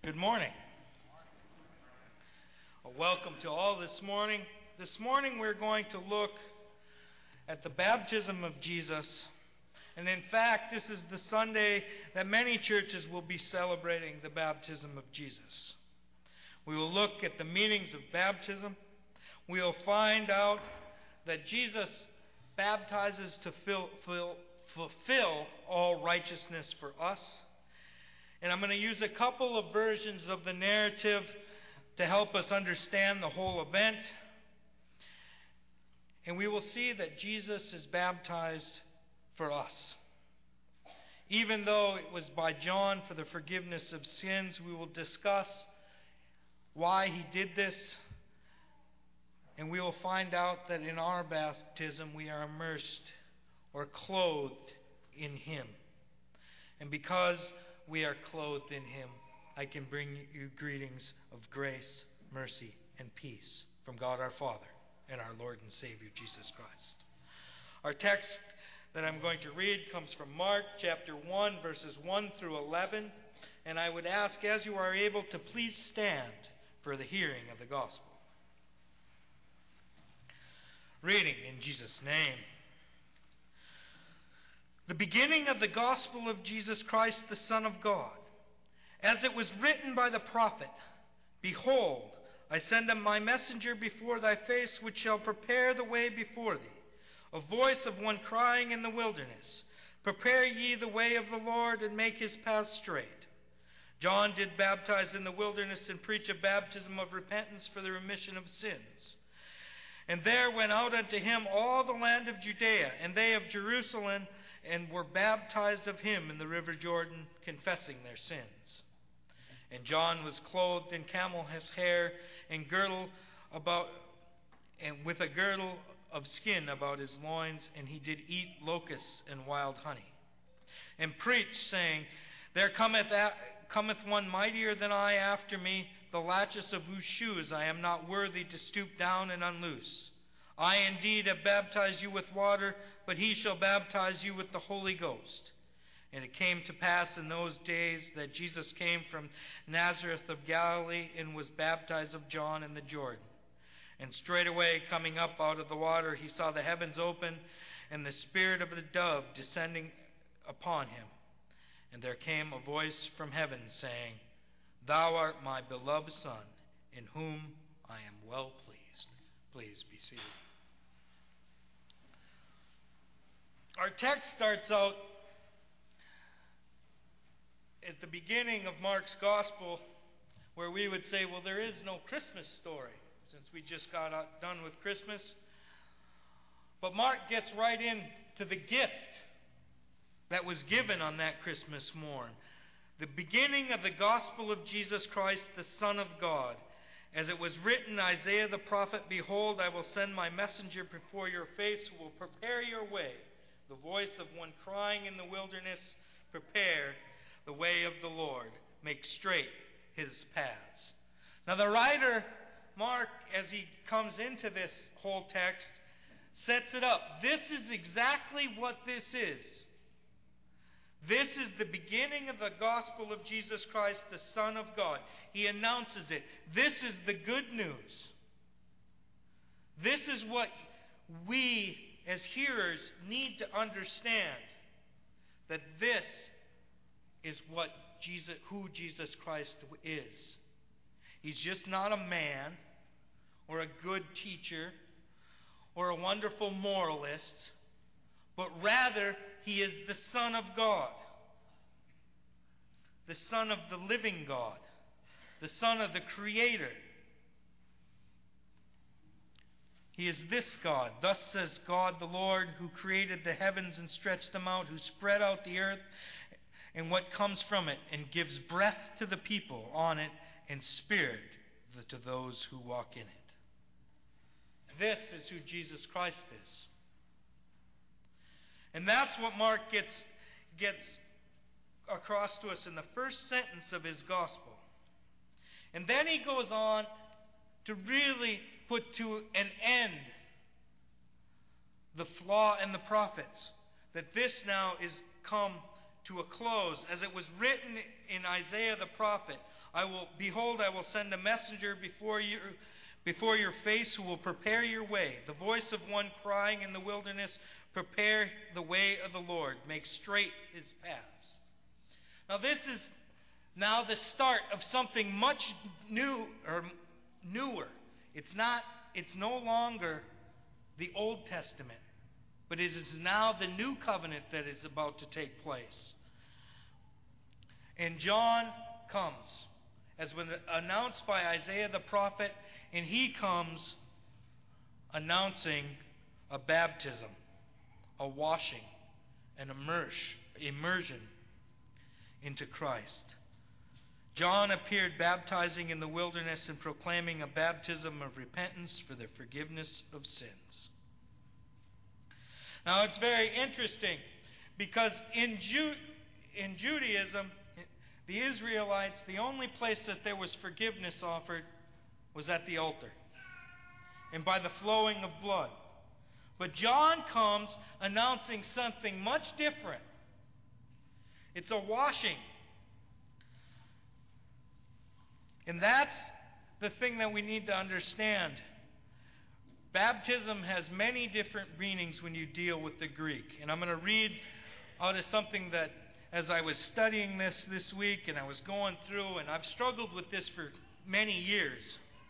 Good morning. Welcome to all this morning. This morning we're going to look at the baptism of Jesus. And in fact, this is the Sunday that many churches will be celebrating the baptism of Jesus. We will look at the meanings of baptism. We will find out that Jesus baptizes to fulfill all righteousness for us. And I'm going to use a couple of versions of the narrative to help us understand the whole event. And we will see that Jesus is baptized for us. Even though it was by John for the forgiveness of sins, we will discuss why he did this. And we will find out that in our baptism we are immersed or clothed in him. And because we are clothed in him, I can bring you greetings of grace, mercy, and peace from God our Father and our Lord and Savior Jesus Christ. Our text that I'm going to read comes from Mark chapter 1, verses 1 through 11. And I would ask, as you are able, to please stand for the hearing of the gospel. Reading in Jesus' name. The beginning of the gospel of Jesus Christ, the Son of God. As it was written by the prophet, Behold, I send my messenger before thy face, which shall prepare the way before thee. A voice of one crying in the wilderness, Prepare ye the way of the Lord, and make his path straight. John did baptize in the wilderness, and preach a baptism of repentance for the remission of sins. And there went out unto him all the land of Judea, and they of Jerusalem, and were baptized of him in the river Jordan, confessing their sins. And John was clothed in camel's hair, and with a girdle of skin about his loins, and he did eat locusts and wild honey. And preached, saying, There cometh one mightier than I after me, the latches of whose shoes I am not worthy to stoop down and unloose. I indeed have baptized you with water, but he shall baptize you with the Holy Ghost. And it came to pass in those days that Jesus came from Nazareth of Galilee, and was baptized of John in the Jordan. And straightway coming up out of the water, he saw the heavens open, and the spirit of the dove descending upon him. And there came a voice from heaven, saying, Thou art my beloved Son, in whom I am well pleased. Please be seated. Our text starts out at the beginning of Mark's Gospel, where we would say, well, there is no Christmas story, since we just got done with Christmas. But Mark gets right into the gift that was given on that Christmas morn. The beginning of the gospel of Jesus Christ, the Son of God. As it was written, Isaiah the prophet, Behold, I will send my messenger before your face, who will prepare your way. The voice of one crying in the wilderness, Prepare the way of the Lord, make straight his paths. Now the writer, Mark, as he comes into this whole text, sets it up. This is exactly what this is. This is the beginning of the gospel of Jesus Christ, the Son of God. He announces it. This is the good news. This is what we as hearers need to understand. That this is who Jesus Christ is. He's just not a man or a good teacher or a wonderful moralist, but rather he is the Son of God, the Son of the living God, the Son of the Creator. He is this God. Thus says God the Lord, who created the heavens and stretched them out, who spread out the earth and what comes from it, and gives breath to the people on it, and spirit to those who walk in it. This is who Jesus Christ is. And that's what Mark gets across to us in the first sentence of his gospel. And then he goes on to really put to an end the flaw in the prophets. That this now is come to a close. As it was written in Isaiah the prophet, Behold, I will send a messenger before your face who will prepare your way. The voice of one crying in the wilderness, prepare the way of the Lord, make straight his paths. Now this is now the start of something much newer. It's no longer the Old Testament, but it is now the new covenant that is about to take place. And John comes, as was announced by Isaiah the prophet, and he comes announcing a baptism, a washing, an immersion into Christ. John appeared baptizing in the wilderness and proclaiming a baptism of repentance for the forgiveness of sins. Now it's very interesting because in Judaism, the Israelites, the only place that there was forgiveness offered was at the altar and by the flowing of blood. But John comes announcing something much different. It's a washing. And that's the thing that we need to understand. Baptism has many different meanings when you deal with the Greek. And I'm going to read out of something that, as I was studying this week and I was going through, and I've struggled with this for many years.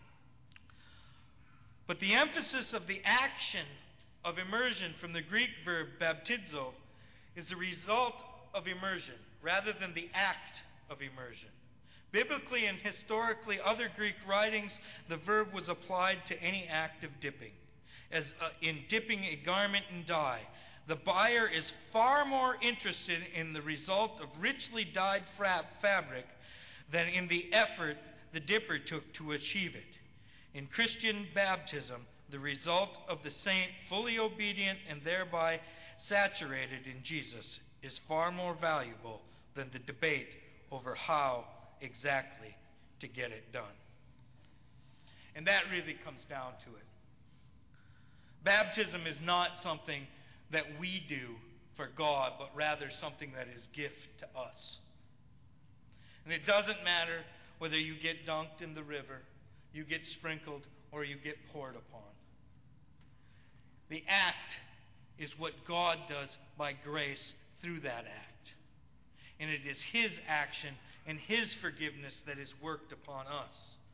But the emphasis of the action of immersion from the Greek verb baptizo is the result of immersion rather than the act of immersion. Biblically and historically, other Greek writings, the verb was applied to any act of dipping, as in dipping a garment in dye. The buyer is far more interested in the result of richly dyed fabric than in the effort the dipper took to achieve it. In Christian baptism, the result of the saint, fully obedient and thereby saturated in Jesus, is far more valuable than the debate over how exactly to get it done. And that really comes down to it. Baptism is not something that we do for God, but rather something that is gift to us. And it doesn't matter whether you get dunked in the river, you get sprinkled, or you get poured upon. The act is what God does by grace through that act. And it is His action and His forgiveness that is worked upon us.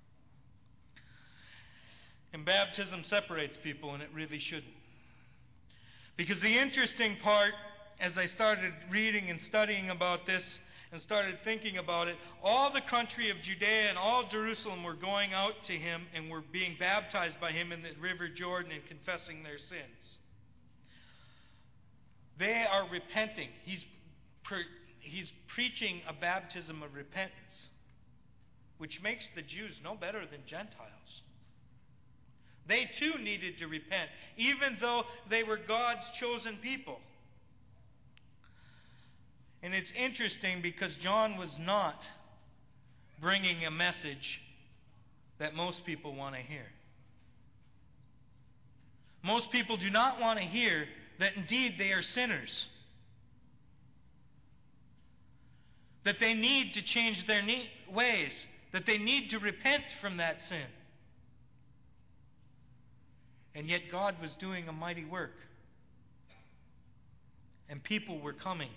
And baptism separates people, and it really shouldn't. Because the interesting part, as I started reading and studying about this and started thinking about it, all the country of Judea and all Jerusalem were going out to Him and were being baptized by Him in the river Jordan and confessing their sins. They are repenting. He's preaching a baptism of repentance, which makes the Jews no better than Gentiles. They too needed to repent, even though they were God's chosen people. And it's interesting because John was not bringing a message that most people want to hear. Most people do not want to hear that indeed they are sinners, that they need to change their ways, that they need to repent from that sin. And yet God was doing a mighty work. And people were coming.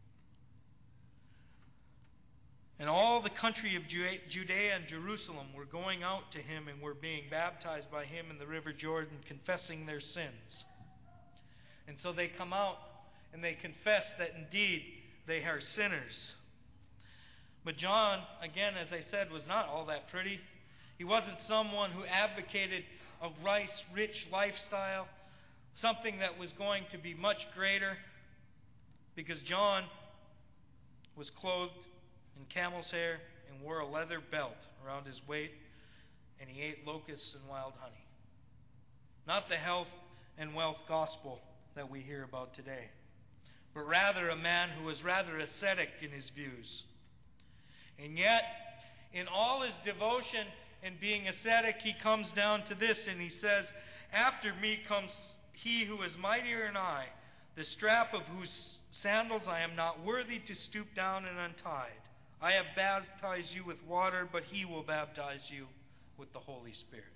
And all the country of Judea and Jerusalem were going out to Him and were being baptized by Him in the river Jordan, confessing their sins. And so they come out and they confess that indeed they are sinners. But John, again, as I said, was not all that pretty. He wasn't someone who advocated a rich lifestyle, something that was going to be much greater, because John was clothed in camel's hair and wore a leather belt around his waist, and he ate locusts and wild honey. Not the health and wealth gospel that we hear about today, but rather a man who was rather ascetic in his views. And yet, in all his devotion and being ascetic, he comes down to this and he says, "After me comes he who is mightier than I, the strap of whose sandals I am not worthy to stoop down and untie. I have baptized you with water, but he will baptize you with the Holy Spirit.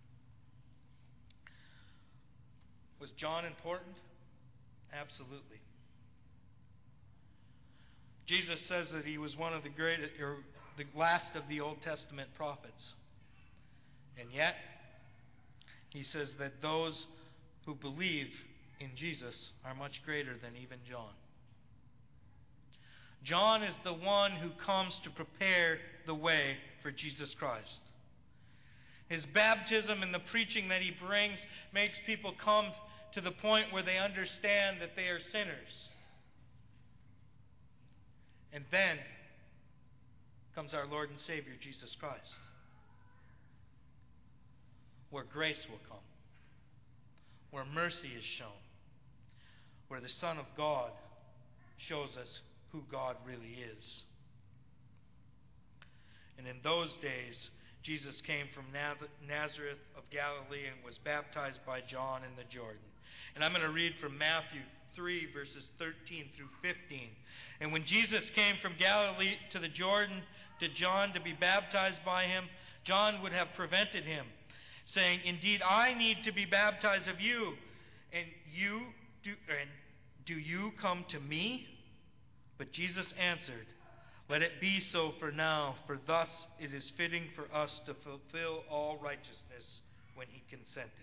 Was John important? Absolutely. Jesus says that he was one of the greatest, or the last of the Old Testament prophets. And yet, he says that those who believe in Jesus are much greater than even John. John is the one who comes to prepare the way for Jesus Christ. His baptism and the preaching that he brings makes people come to the point where they understand that they are sinners. And then comes our Lord and Savior, Jesus Christ, where grace will come, where mercy is shown, where the Son of God shows us who God really is. And in those days, Jesus came from Nazareth of Galilee and was baptized by John in the Jordan. And I'm going to read from Matthew 3, verses 13 through 15. And when Jesus came from Galilee to the Jordan to John to be baptized by him, John would have prevented him, saying, "Indeed, I need to be baptized of you, and do you come to me?" But Jesus answered, "Let it be so for now, for thus it is fitting for us to fulfill all righteousness," when he consented.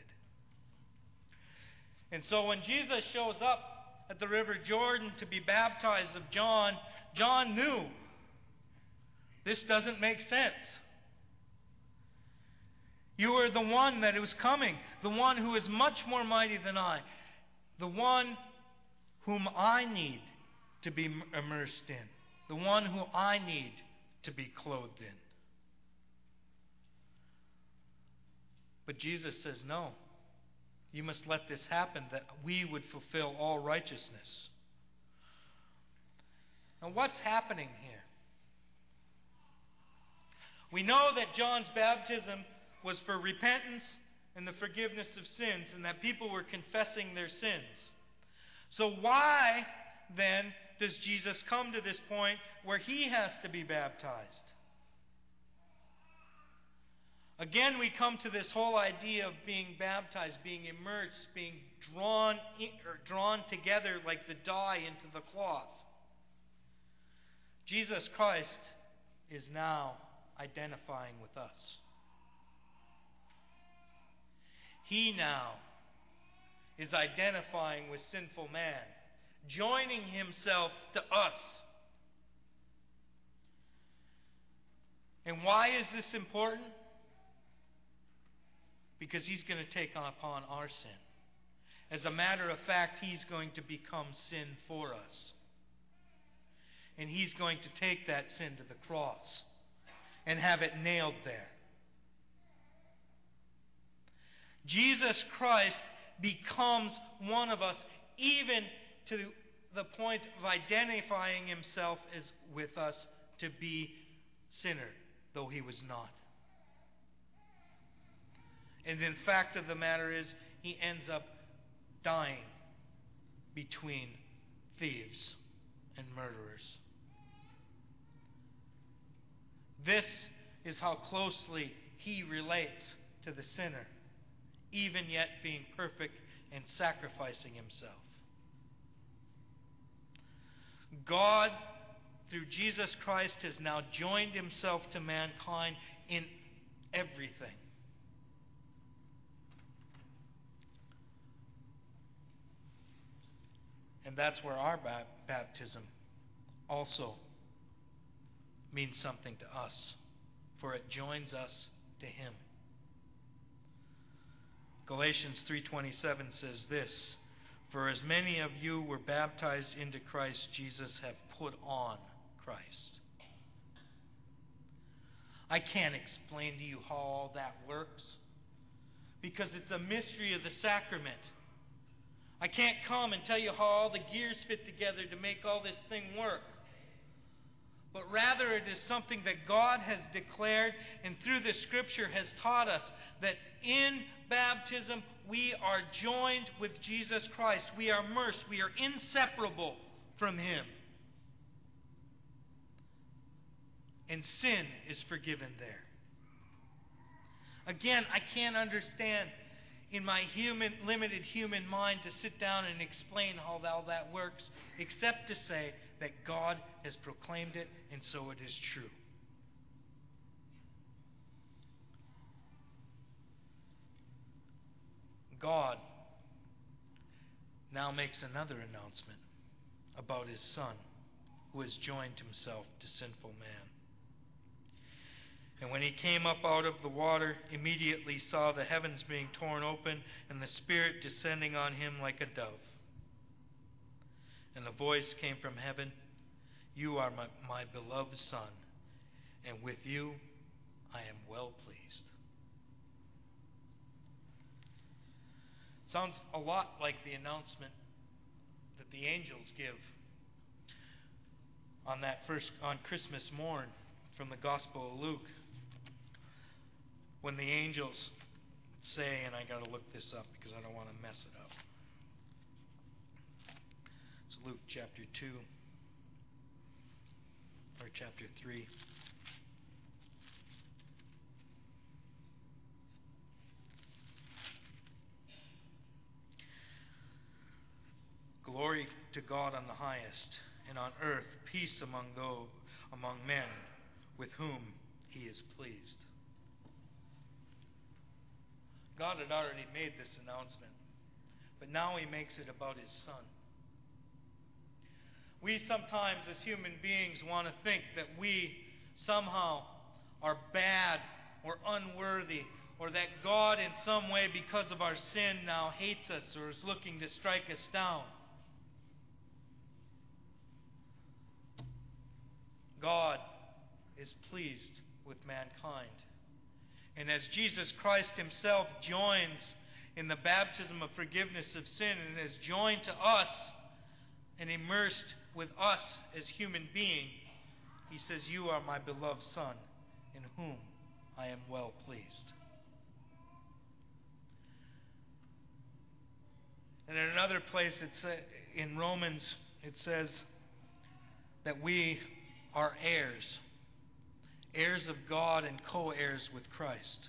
And so when Jesus shows up at the River Jordan to be baptized of John, John knew this doesn't make sense. You are the one that was coming, the one who is much more mighty than I, the one whom I need to be immersed in, the one who I need to be clothed in. But Jesus says, no, you must let this happen that we would fulfill all righteousness. Now what's happening here? We know that John's baptism was for repentance and the forgiveness of sins, and that people were confessing their sins. So why then does Jesus come to this point where he has to be baptized? Again, we come to this whole idea of being baptized, being immersed, being drawn together like the dye into the cloth. Jesus Christ is now identifying with us. He now is identifying with sinful man, joining himself to us. And why is this important? Because he's going to take upon our sin. As a matter of fact, he's going to become sin for us. And he's going to take that sin to the cross and have it nailed there. Jesus Christ becomes one of us, even to the point of identifying himself as with us to be sinner, though he was not. And the fact of the matter is, he ends up dying between thieves and murderers. This is how closely he relates to the sinner, even yet being perfect and sacrificing himself. God, through Jesus Christ, has now joined himself to mankind in everything. And that's where our baptism also means something to us, for it joins us to him. Galatians 3:27 says this, "For as many of you were baptized into Christ Jesus have put on Christ." I can't explain to you how all that works, because it's a mystery of the sacrament. I can't come and tell you how all the gears fit together to make all this thing work. But rather it is something that God has declared and through the Scripture has taught us, that in baptism we are joined with Jesus Christ. We are immersed. We are inseparable from him. and sin is forgiven there. Again, I can't understand in my limited human mind to sit down and explain how all that works, except to say that God has proclaimed it, and so it is true. God now makes another announcement about His Son, who has joined Himself to sinful man. And when He came up out of the water, immediately saw the heavens being torn open, and the Spirit descending on Him like a dove. And the voice came from heaven, "You are my beloved Son, and with you I am well pleased." Sounds a lot like the announcement that the angels give on Christmas morn from the Gospel of Luke, when the angels say, and I got to look this up because I don't want to mess it up. It's Luke chapter 2 or chapter 3. Glory to God on the highest, and on earth peace among men with whom He is pleased. God had already made this announcement, but now He makes it about His Son. We sometimes as human beings want to think that we somehow are bad or unworthy, or that God in some way, because of our sin, now hates us or is looking to strike us down. God is pleased with mankind. And as Jesus Christ Himself joins in the baptism of forgiveness of sin and is joined to us and immersed with us as human beings, He says, "You are my beloved Son, in whom I am well pleased." And in another place, in Romans, it says that we are heirs of God and co-heirs with Christ.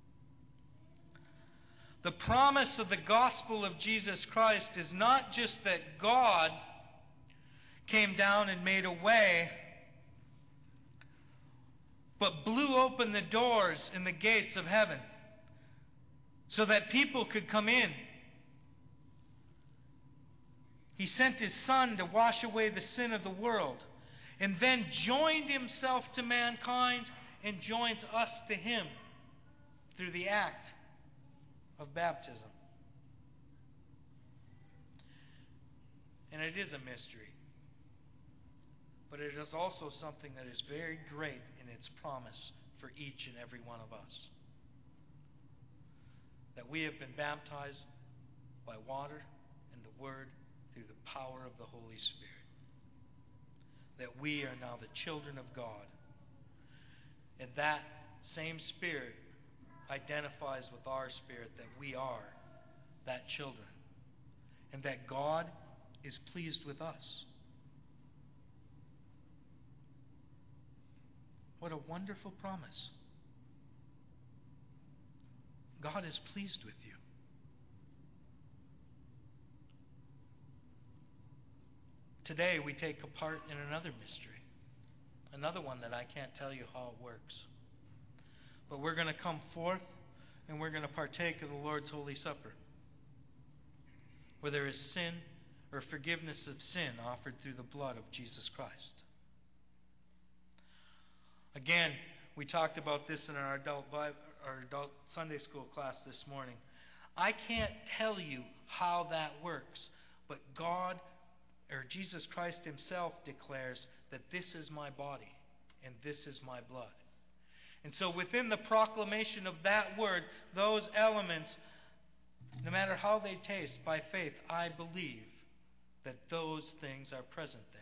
The promise of the gospel of Jesus Christ is not just that God came down and made a way, but blew open the doors and the gates of heaven so that people could come in. He sent His Son to wash away the sin of the world, and then joined Himself to mankind and joins us to Him through the act of baptism. And it is a mystery, but it is also something that is very great in its promise for each and every one of us. That we have been baptized by water and the Word through the power of the Holy Spirit. That we are now the children of God. And that same Spirit identifies with our spirit that we are that children. And that God is pleased with us. What a wonderful promise. God is pleased with you. Today we take a part in another mystery. Another one that I can't tell you how it works. But we're going to come forth and we're going to partake of the Lord's Holy Supper, where there is sin or forgiveness of sin offered through the blood of Jesus Christ. Again, we talked about this in our adult Sunday school class this morning. I can't tell you how that works, but God, or Jesus Christ Himself, declares that this is my body and this is my blood. And so within the proclamation of that word, those elements, no matter how they taste, by faith, I believe that those things are present there.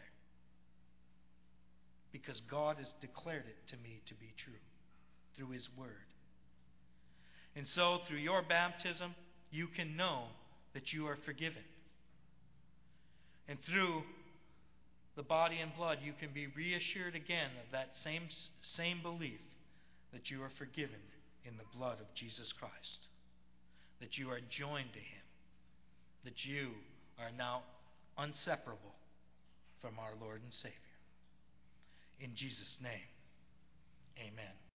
Because God has declared it to me to be true through His Word. And so through your baptism, you can know that you are forgiven. And through the body and blood, you can be reassured again of that same belief that you are forgiven in the blood of Jesus Christ, that you are joined to Him, that you are now inseparable from our Lord and Savior. In Jesus' name, amen.